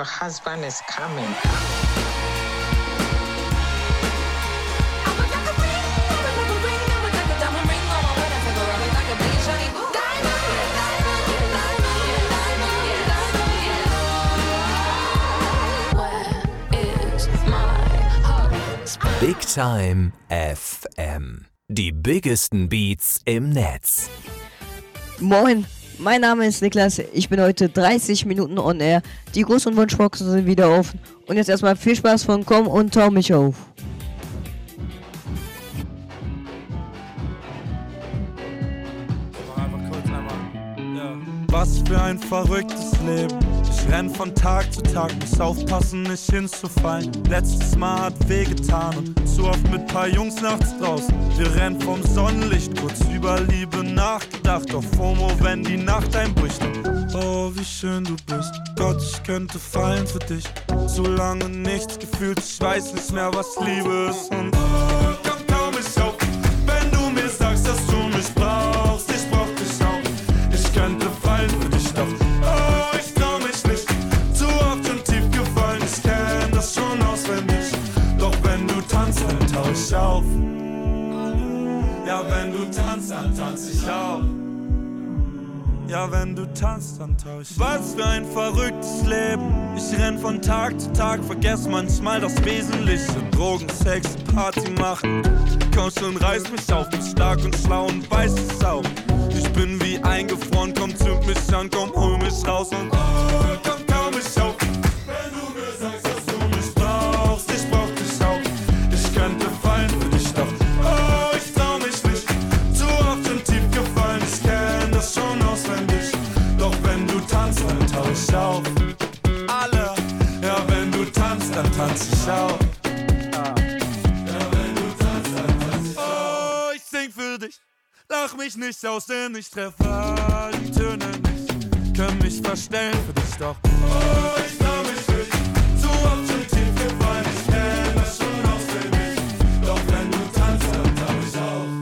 your husband is coming. Big Time FM. Die biggesten Beats im Netz. Moin, mein Name ist Niklas. Ich bin heute 30 Minuten on air. Die Gruß- und Wunschboxen sind wieder offen. Und jetzt erstmal viel Spaß von Komm und Tau mich auf. Was für ein verrücktes Leben. Ich renn von Tag zu Tag, muss aufpassen, nicht hinzufallen. Letztes Mal hat wehgetan und zu oft mit paar Jungs nachts draußen. Wir rennen vom Sonnenlicht, kurz über Liebe nachgedacht. Auf FOMO, wenn die Nacht einbricht. Oh, wie schön du bist. Gott, ich könnte fallen für dich. Zu lange nichts gefühlt, ich weiß nicht mehr, was Liebe ist. Und oh, komm, tau mich auf, wenn du mir sagst, dass du mich brauchst. Ich brauch dich auch, ich könnte fallen für dich, doch oh, ich trau mich nicht. Zu oft schon tief gefallen, ich kenn das schon auswendig. Doch wenn du tanzt, dann tau ich auf. Ja, wenn du tanzt, dann tanz ich auf. Ja, wenn du tanzt, dann tau ich. Was für ein verrücktes Leben. Ich renn von Tag zu Tag, vergess manchmal das Wesentliche. Drogen, Sex, Party machen. Komm schon, reiß mich auf, bin stark und schlau und weiß es auch. Ich bin wie eingefroren, komm, zünd mich an, komm, hol mich raus und oh, komm, tau mich auf. Wenn du mir sagst, dass du mich brauchst, ich brauch dich auch. Ich könnte fallen für dich, doch oh, ich trau mich nicht. Zu oft schon tief gefallen, ich kenn das schon auswendig. Doch wenn du tanzt, dann tau ich auf. Alle, ja, wenn du tanzt, dann tanz ich auf. Lach mich nicht aus, denn ich treffe all die Töne nicht. Können mich verstellen für dich, doch oh, ich trau mich nicht. Zu oft schon tief gefallen, ich kenn das schon auswendig. Doch wenn du tanzt, dann tau ich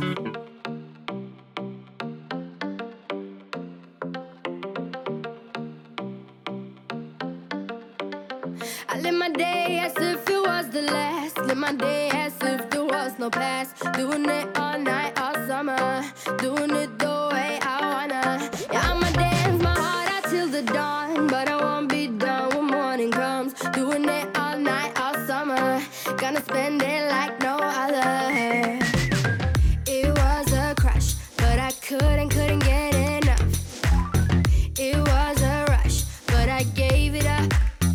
auf. I live my day as if it was the last. Live my day as if there was no past. Doing it all night, all summer. Doing it the way I wanna. Yeah, I'ma dance my heart out till the dawn. But I won't be done when morning comes. Doing it all night, all summer. Gonna spend it like no other. It was a crush, but I couldn't get enough. It was a rush, but I gave it up.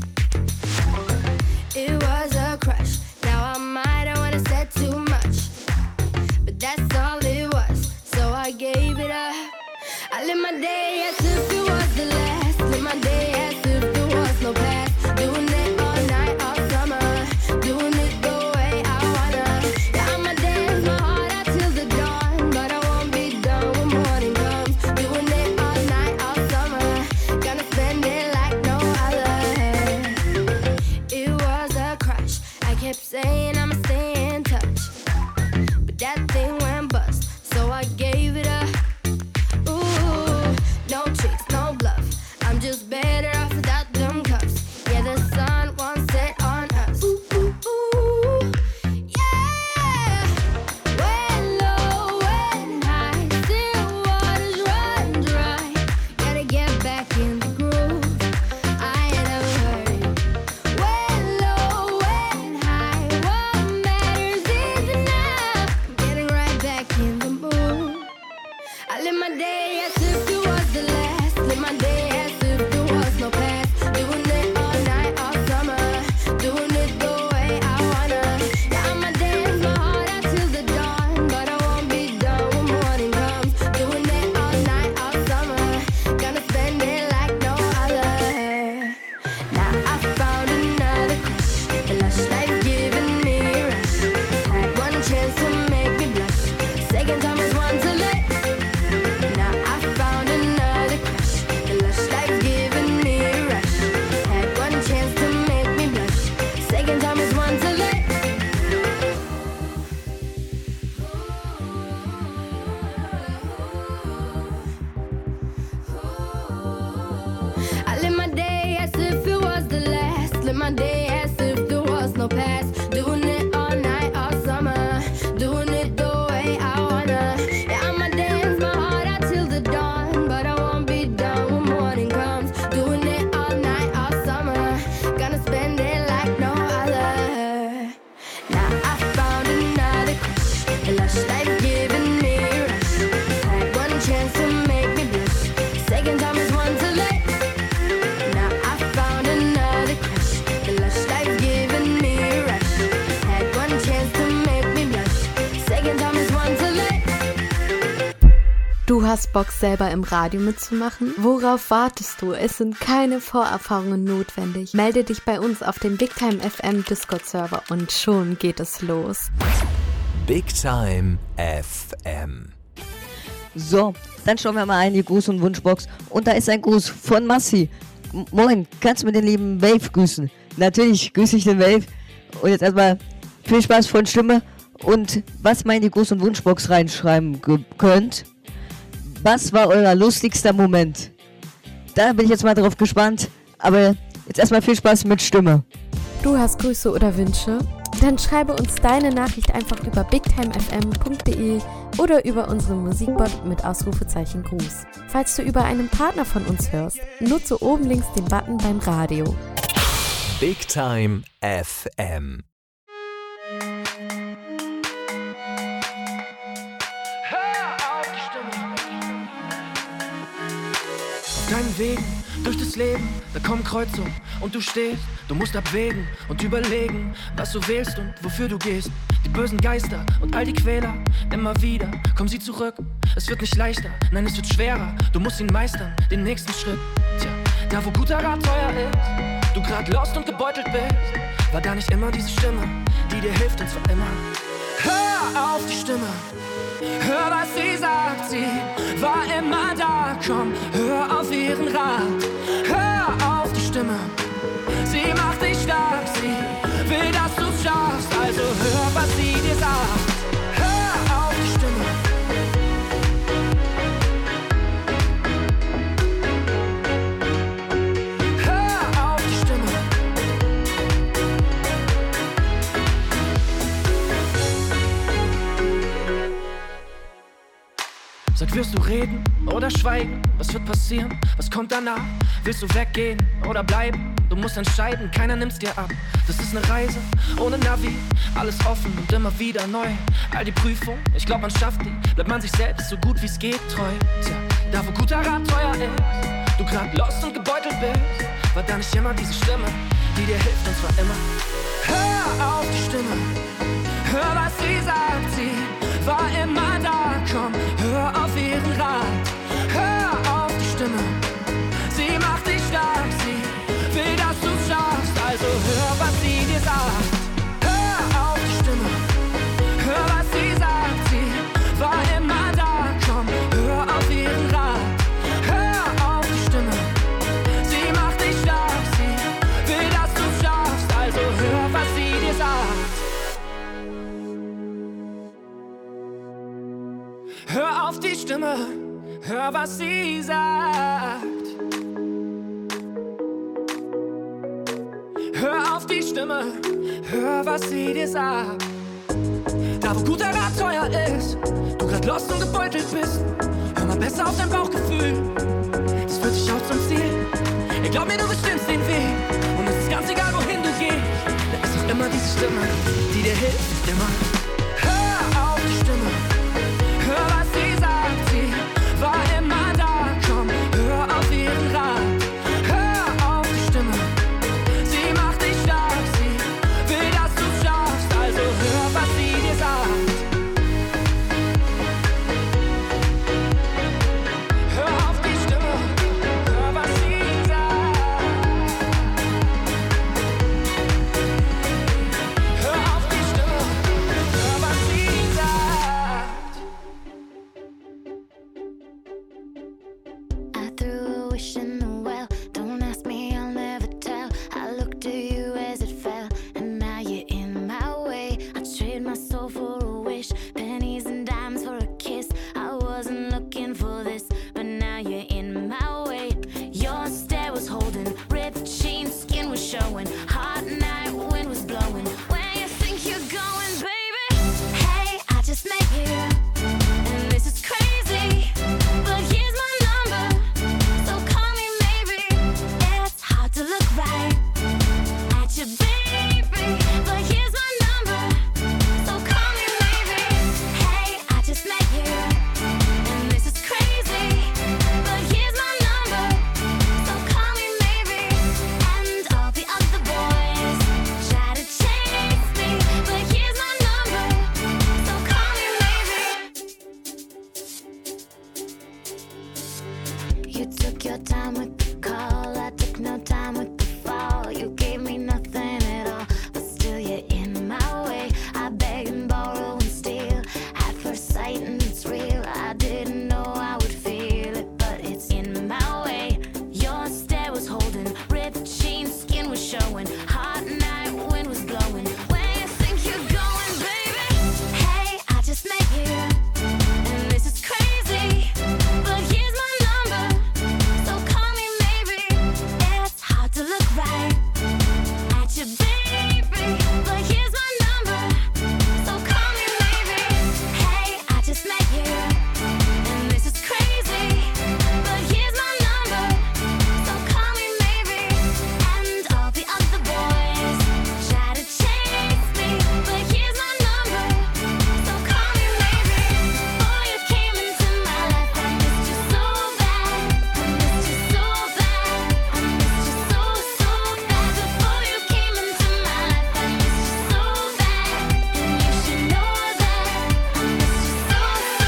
It was a crush. Now I might have wanna said too much, but that's all it was. So I gave it up. I live my day as if it was the last. Live my day as if there was no past. Doing it all night, all summer. Doing it the way I wanna. Yeah, I'ma dance my heart out till the dawn. But I won't be done when morning comes. Doing it all night, all summer. Gonna spend it like no other. It was a crush. I kept saying I'ma stay in touch, but that thing went bust. So I gave it up. Ooh, no trick. my day as if there was no past. Doing it all night, all summer. Doing it the way I wanna. Yeah, I'ma dance my heart out till the dawn, but I won't be done when morning comes. Doing it all night, all summer. Gonna spend it like no other. Now I found another crush. A lush life giving me a rush. Had one chance to make me blush. Second time is one too late. Now I found another crush. A lush life giving me a rush. Had one chance to make me blush. Second time is one too late. Du hast Bock, selber im Radio mitzumachen? Worauf wartest du? Es sind keine Vorerfahrungen notwendig. Melde dich bei uns auf dem Big Time FM Discord-Server und schon geht es los. Big Time FM. So, dann schauen wir mal in die Gruß- und Wunschbox. Und da ist ein Gruß von Massi. Moin, kannst du mir den lieben Wave grüßen? Natürlich grüße ich den Wave. Und jetzt erstmal viel Spaß von Stimme. Und was mal in die Gruß- und Wunschbox reinschreiben könnt. Was war euer lustigster Moment? Da bin ich jetzt mal drauf gespannt. Aber jetzt erstmal viel Spaß mit Stimme. Du hast Grüße oder Wünsche? Dann schreibe uns deine Nachricht einfach über bigtimefm.de oder über unseren Musikbot mit Ausrufezeichen Gruß. Falls du über einen Partner von uns hörst, nutze oben links den Button beim Radio. Big Time FM. Auf deinen Wegen, durch das Leben, da kommen Kreuzungen und du stehst. Du musst abwägen und überlegen, was du wählst und wofür du gehst. Die bösen Geister und all die Quäler, immer wieder kommen sie zurück. Es wird nicht leichter, nein, es wird schwerer. Du musst ihn meistern, den nächsten Schritt. Tja, da wo guter Rat teuer ist, du grad lost und gebeutelt bist, war da nicht immer diese Stimme, die dir hilft und zwar immer. Hör auf die Stimme, hör was sie sagt, sie war immer da, komm, hör auf ihren Rat. Hör auf die Stimme, sie macht dich stark, sie will, dass du's schaffst, also hör, was sie dir sagt. Hör auf die Stimme. Hör auf die Stimme. Sag, wirst du reden oder schweigen? Was wird passieren? Was kommt danach? Willst du weggehen oder bleiben? Du musst entscheiden, keiner nimmt's dir ab. Das ist eine Reise ohne Navi, alles offen und immer wieder neu. All die Prüfungen, ich glaub man schafft die, bleibt man sich selbst so gut wie's geht treu. Tja, da wo guter Rat teuer ist, du grad lost und gebeutelt bist, war da nicht immer diese Stimme, die dir hilft und zwar immer. Hör auf die Stimme, hör was sie sagt, sie war immer da, komm, hör auf ihren Rat. Hör auf die Stimme, sie macht dich stark, sie will, dass du's schaffst, also hör, was sie dir sagt. Hör auf die Stimme, hör, was sie sagt, sie war immer da, komm, hör auf ihren Rat. Hör auf die Stimme, sie macht dich stark, sie will, dass du's schaffst, also hör, was sie dir sagt. Hör auf die Stimme, hör, was sie sagt. Hör auf die Stimme, hör, was sie dir sagt. Da wo guter Rat teuer ist, du grad lost und gebeutelt bist, hör mal besser auf dein Bauchgefühl, das führt dich auch zum Ziel. Ich glaub mir, du bestimmst den Weg und es ist ganz egal, wohin du gehst. Da ist doch immer diese Stimme, die dir hilft, immer. Hör auf die Stimme, hör, was sie sagt, sie war immer da, komm, hör auf ihren Rat. Hör auf die Stimme, sie macht dich stark, sie will, dass du's schaffst, also hör, was sie dir sagt. Hör auf die Stimme, hör, was sie sagt. Hör auf die Stimme, your time with the call. I took no time with the fall. You gave me nothing at all, but still you're in my way. I beg and borrow and steal at first sight, and it's real. I didn't know I would feel it, but it's in my way. Your stare was holding, ripped jeans, skin was showing. Hot night, wind was blowing. Where you think you're going, baby? Hey, I just met you, and this is crazy, but here's my number, so call me maybe. It's hard to look right at you, baby, but here's my number, so call me maybe. Hey, I just met you, and this is crazy, but here's my number, so call me maybe. And all the other boys try to chase me, but here's my number, so call me maybe. Before you came into my life, I missed you so bad. I missed you so bad. I missed you so, so bad. Before you came into my life, I missed you so bad. And you should know that I missed you so,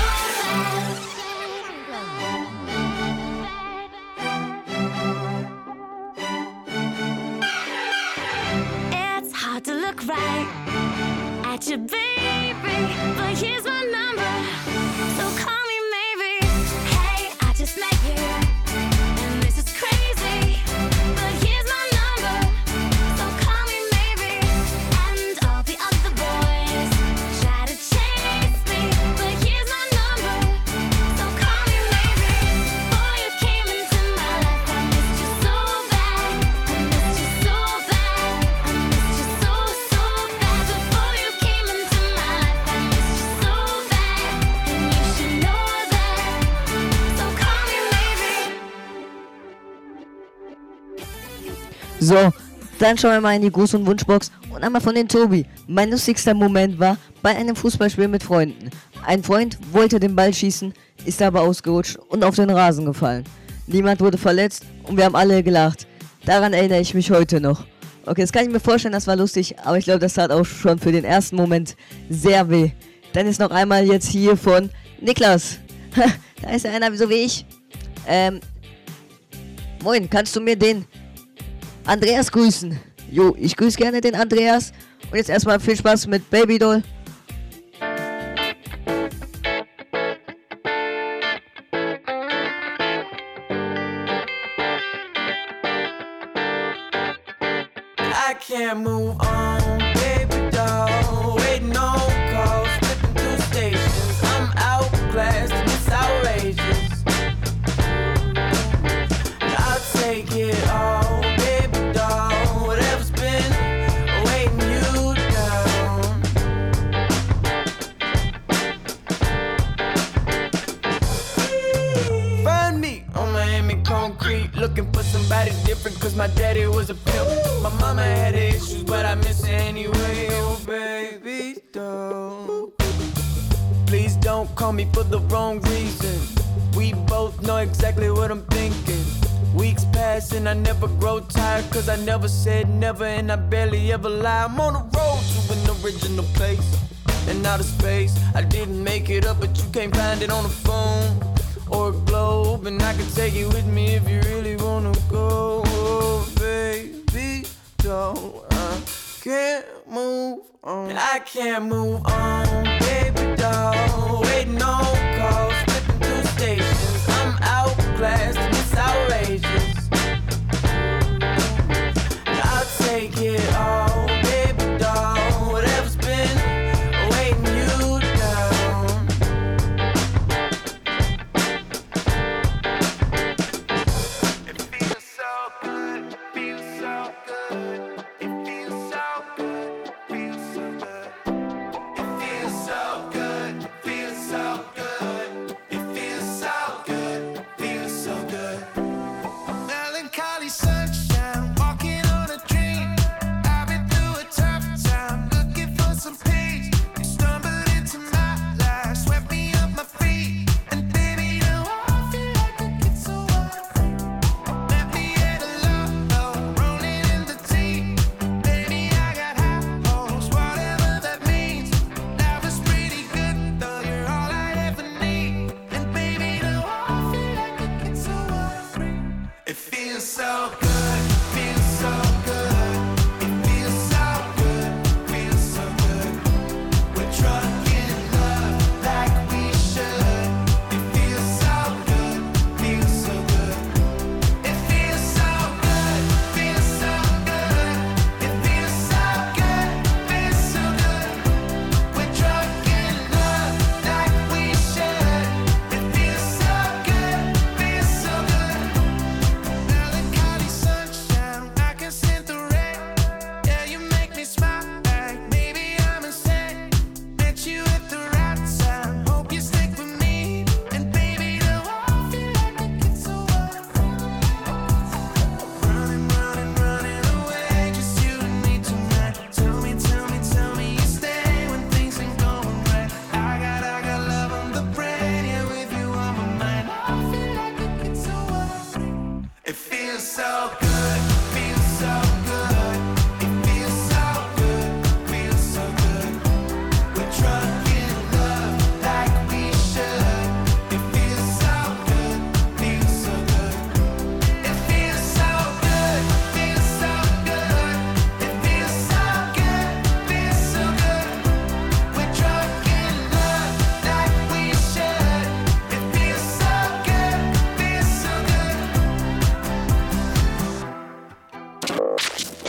bad. It's hard to look right at you, baby, but here's my number, so call me maybe. Hey, I just met you, and this is crazy, but here's my number, so call me maybe. And all the other boys try to chase me, but here's my number, so call me maybe. Before you came into my life, I missed you so bad. I missed you so bad. I missed you so, so bad. Before you came into my life, I missed you so bad. And you should know that, so call me maybe. So, dann schauen wir mal in die Gruß- und Wunschbox und einmal von den Tobi. Mein lustigster Moment war bei einem Fußballspiel mit Freunden. Ein Freund wollte den Ball schießen, ist aber ausgerutscht und auf den Rasen gefallen. Niemand wurde verletzt und wir haben alle gelacht. Daran erinnere ich mich heute noch. Okay, das kann ich mir vorstellen, das war lustig, aber ich glaube, das tat auch schon für den ersten Moment sehr weh. Dann ist noch einmal jetzt hier von Niklas. Da ist ja einer so wie ich. Moin, kannst du mir den Andreas grüßen? Jo, ich grüße gerne den Andreas. Und jetzt erstmal viel Spaß mit Babydoll. I can't move on, baby doll. Waiting on calls, flipping through stations. I'm outclassed and it's outrageous. I'll take it all, baby doll. Whatever's been weighing you down. Find me on Miami concrete, looking for somebody different, cause my daddy was a pimp. My mama had issues, but I miss her anyway. Oh, baby, doll. Please don't call me for the wrong reason. We both know exactly what I'm thinking. Weeks pass and I never grow tired, cause I never said never and I barely ever lie. I'm on the road to an original place in outer space. I didn't make it up, but you can't find it on the phone or a globe, and I can take you with me if you really wanna go. Oh, baby, don't. I can't move on. I can't move on, baby doll. Waiting on calls, flipping through stations. I'm outclassed and it's outrageous. I'll take it all, baby doll. Whatever's been weighing you down. It feels so good, it feels so good. It feels so good, it feels so good. It feels so good, it feels so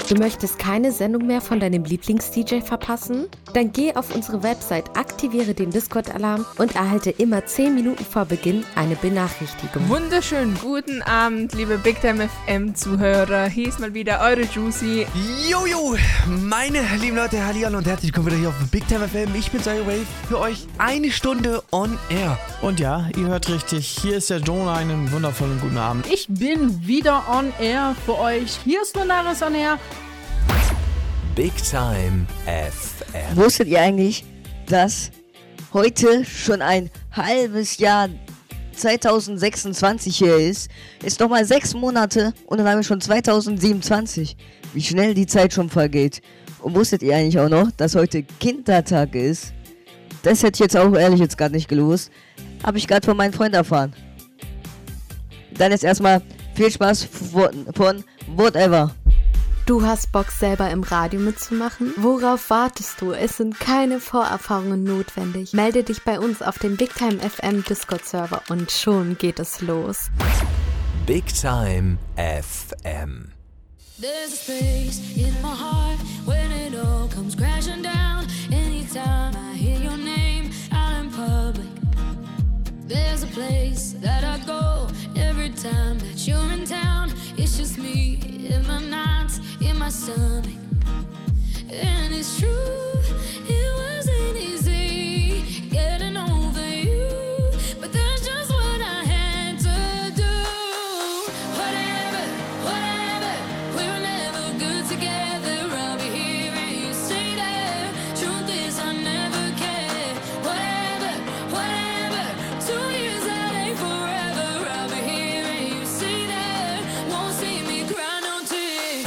Du möchtest keine Sendung mehr von deinem Lieblings-DJ verpassen? Dann geh auf unsere Website, aktiviere den Discord-Alarm und erhalte immer 10 Minuten vor Beginn eine Benachrichtigung. Wunderschönen guten Abend, liebe Big Time FM-Zuhörer. Hier ist mal wieder eure Juicy. Jojo, meine lieben Leute, hallihallo und herzlich willkommen wieder hier auf Big Time FM. Ich bin's, euer Wave, für euch eine Stunde on air. Und ja, ihr hört richtig, hier ist der Jonah, einen wundervollen guten Abend. Ich bin wieder on air für euch. Hier ist Lunaris on air. Big Time FM. Wusstet ihr eigentlich, dass heute schon ein halbes Jahr 2026 hier ist? Ist nochmal 6 Monate und dann haben wir schon 2027. Wie schnell die Zeit schon vergeht. Und wusstet ihr eigentlich auch noch, dass heute Kindertag ist? Das hätte ich jetzt auch ehrlich jetzt gerade nicht gewusst. Habe ich gerade von meinem Freund erfahren. Dann jetzt erstmal viel Spaß von Whatever. Du hast Bock, selber im Radio mitzumachen? Worauf wartest du? Es sind keine Vorerfahrungen notwendig. Melde dich bei uns auf dem Big Time FM Discord-Server und schon geht es los. Big Time FM. There's a space in my heart when it all comes crashing down. Anytime I hear your name out in public. There's a place that I go every time that you're in town. It's just me in my nights, in my stomach. And it's true, it wasn't easy getting over you, but that's just what I had to do. Whatever, we were never good together. I'll be here and you stay there. Truth is I never cared. Whatever, 2 years that ain't forever. I'll be here and you stay there. Won't see me cry no tears.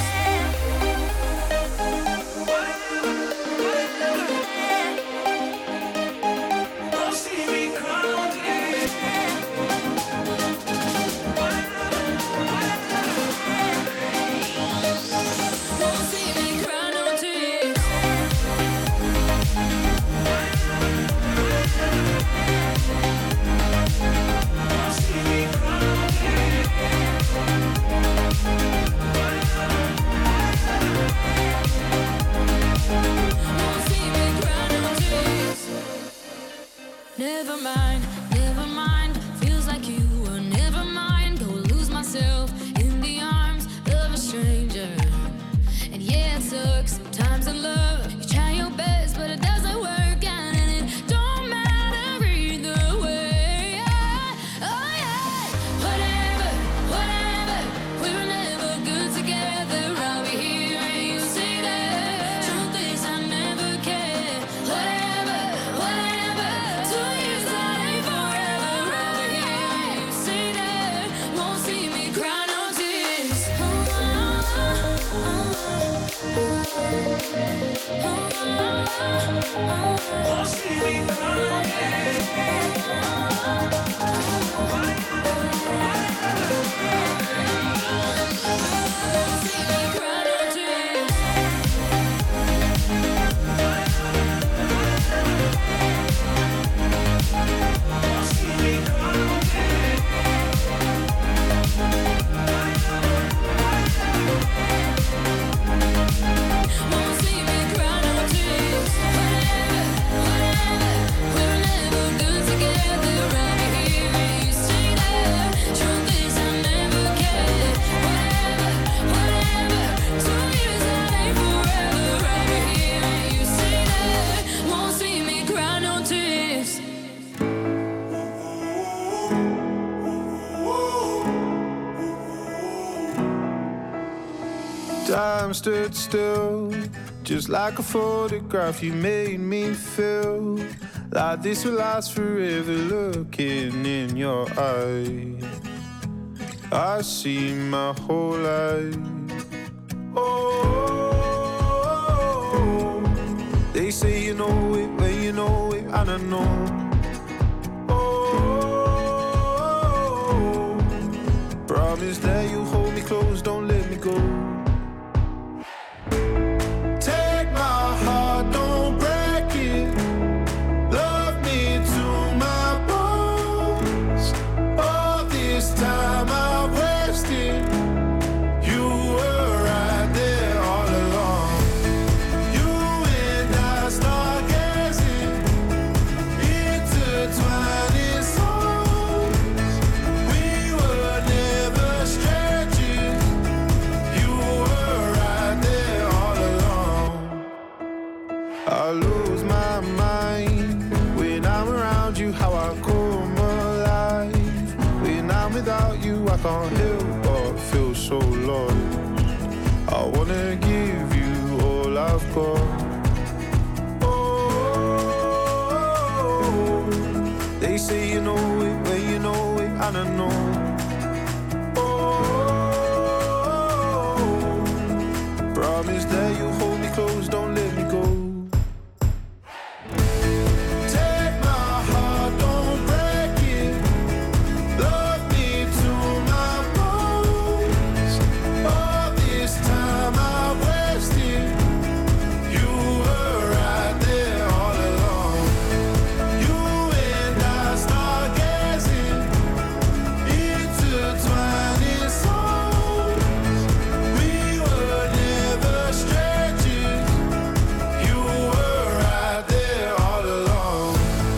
Won't see me cry no tears. Won't see me cry no tears. Won't see me cry no tears. Never mind, feels like you were never mine. Go lose myself in the arms of a stranger. And yeah, it sucks sometimes in love. You try your best, but it doesn't work out, and it don't matter either way. Oh yeah, whatever, we were never good together. I'll be here and you stay there. Truth is I never cared. Whatever, 2 years that ain't forever. I'll be here and you stay there. Won't see me cry no tears. Won't see me cry no Time stood still, just like a photograph. You made me feel like this will last forever. Looking in your eyes, I see my whole life. Oh, they say you know it when you know it, and I know. Oh, promise that you hold me close, don't let me go. Time I wasted, you were right there all come alive. When I'm without you, I can't help but feel so lost. I wanna give you all I've got. Oh, they say you know it, when you know it, I don't know. Promise that you'll hold me close, don't let me go. Take my heart, don't break it. Love me to my bones. All this time I wasted. You were right there all along. You and I start gazing, intertwining souls. We were never strangers. You were right there all along.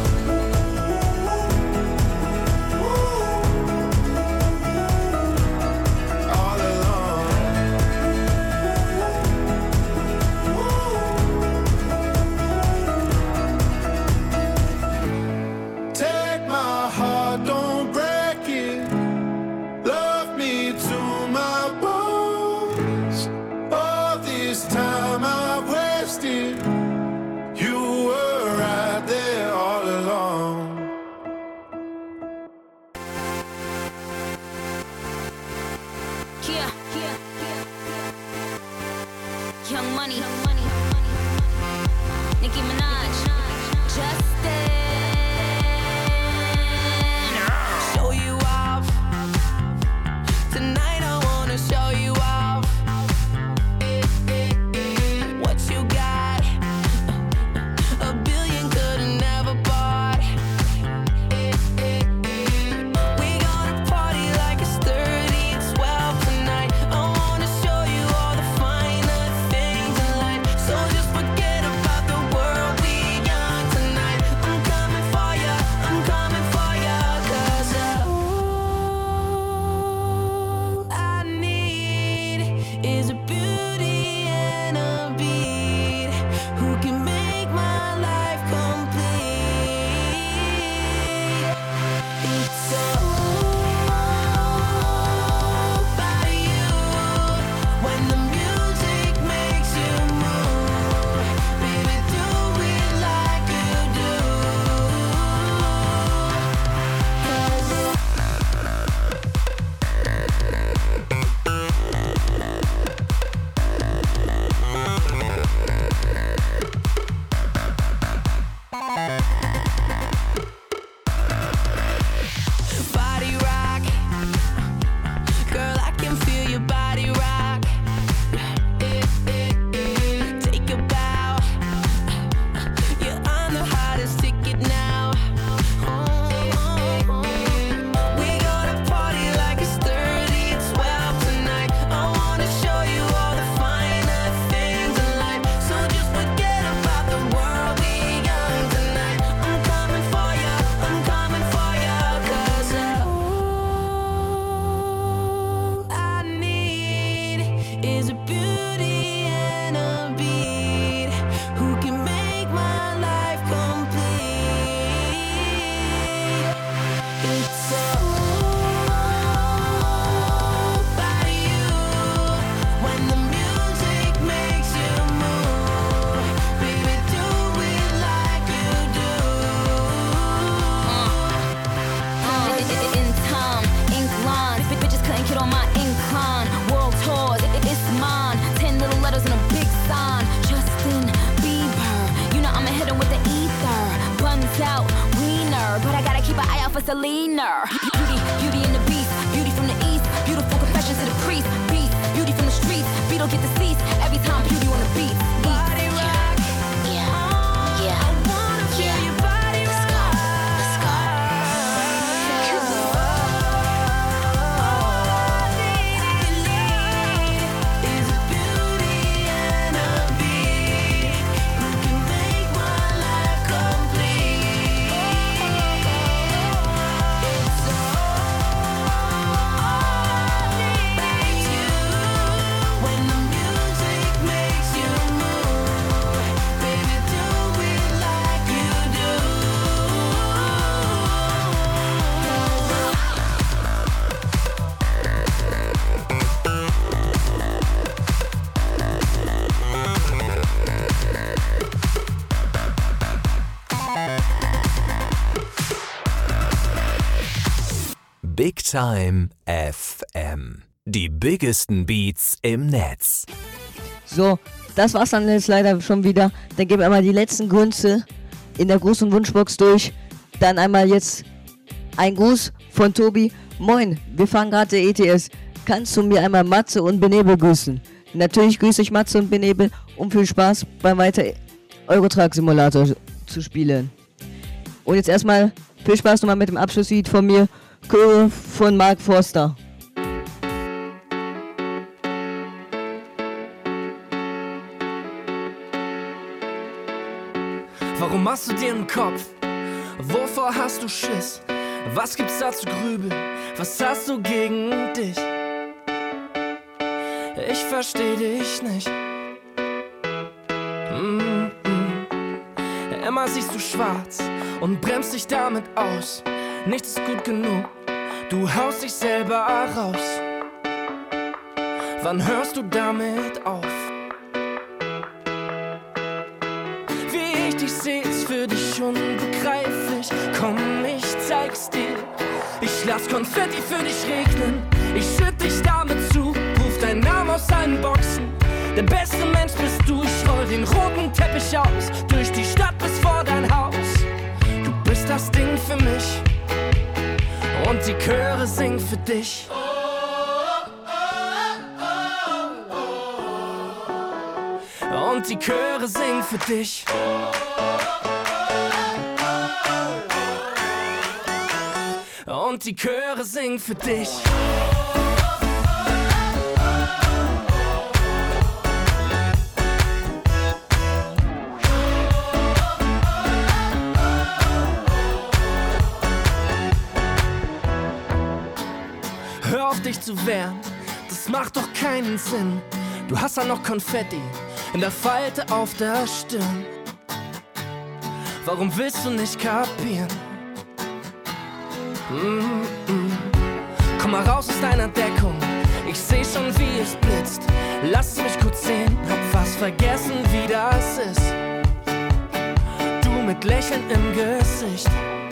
All along. Take my heart, don't break it. Love me to my bones. All this time I've wasted. You were right there all along. Yeah. Young Money. Nicki Minaj. Justin. Show you off. Tonight I wanna show you off. What you got? A billion could've never bought. We gonna party like it's 30 and 12 tonight. I wanna show you all the finer things in life. So just forget about the world, we young tonight. I'm coming for ya, 'cause all I need is a beauty and a beat who can make my life complete. It's all about you. When the music makes you move, baby, do it like you do. 'Cause body rock, girl, I can feel your body rock. Take a bow, you're on the hottest ticket now. We gonna party like it's 30 and 12 tonight. I wanna show you all the finer things in life. So just forget about the world, we young tonight. I'm coming for ya, 'cause all I need is a beauty and a beat who can make my life complete. It's all about you. When the music makes you move, baby, do it like you do. In time, ink lines, bitches couldn't get on my incline. World tours, it's mine. 10 little letters and a big sign. Justin Bieber, you know I'ma hit him with the ether. Buns out, wiener, but I gotta keep an eye out for Selena. Beauty and the beast, beauty from the east, beautiful confessions to the priest. Beast, beauty from the streets, Beetle get deceased. Every time beauty on the beat. Body rock, yeah. I wanna feel your body rock. Let's go. Is a beauty and a beat who can make my life complete. It's all about you. When the music Big Time FM. Die biggesten Beats im Netz. So, das war's dann jetzt leider schon wieder. Dann geben wir einmal die letzten Grüße in der Gruß- und Wunschbox durch. Dann einmal jetzt ein Gruß von Tobi. Moin, wir fahren gerade ETS. Kannst du mir einmal Matze und Benebel grüßen? Natürlich grüße ich Matze und Benebel, um viel Spaß beim weiter Eurotruck Simulator zu spielen. Und jetzt erstmal viel Spaß nochmal mit dem Abschlusslied von mir, Chöre von Mark Forster. Warum machst du dir einen Kopf? Wovor hast du Schiss? Was gibt's da zu grübeln? Was hast du gegen dich? Ich versteh dich nicht. Immer siehst du schwarz und bremst dich damit aus. Nichts ist gut genug, du haust dich selber raus. Wann hörst du damit auf? Wie ich dich seh, ist für dich unbegreiflich. Komm, ich zeig's dir. Ich lass Konfetti für dich regnen. Ich schütt dich damit zu, ruf deinen Namen aus allen Boxen. Der beste Mensch bist du, ich roll den roten Teppich aus. Durch die Stadt bis vor dein Haus. Du bist das Ding für mich. Und die Chöre singen für dich. Und die Chöre singen für dich. Und die Chöre singen für dich. Hör auf dich zu wehren, das macht doch keinen Sinn. Du hast ja noch Konfetti in der Falte auf der Stirn. Warum willst du nicht kapieren? Komm mal raus aus deiner Deckung, ich seh schon wie es blitzt. Lass mich kurz sehen, hab fast vergessen wie das ist. Du mit Lächeln im Gesicht.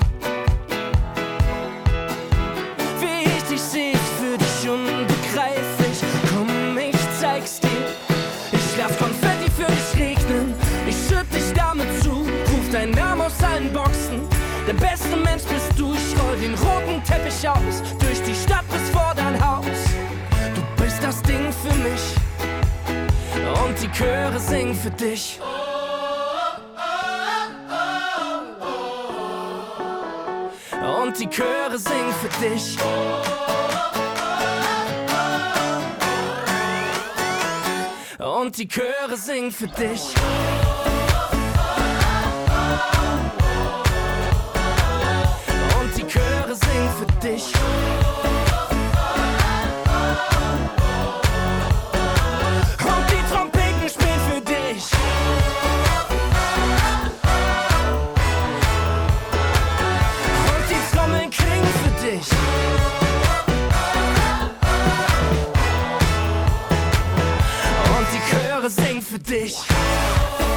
Wie ich dich seh, ist für dich unbegreiflich. Komm, ich zeig's dir. Ich lass Konfetti für dich regnen. Ich schütt dich damit zu, ruf deinen Namen aus allen Boxen. Der beste Mensch bist du, ich roll den roten Teppich aus. Durch die Stadt bis vor dein Haus. Du bist das Ding für mich. Und die Chöre singen für dich. Und die Chöre singen für dich. Und die Chöre singen für dich. Und die Chöre singen für dich. Und die Trompeten spielen für dich. Und die Trommeln klingen für dich. Und die Chöre singen für dich.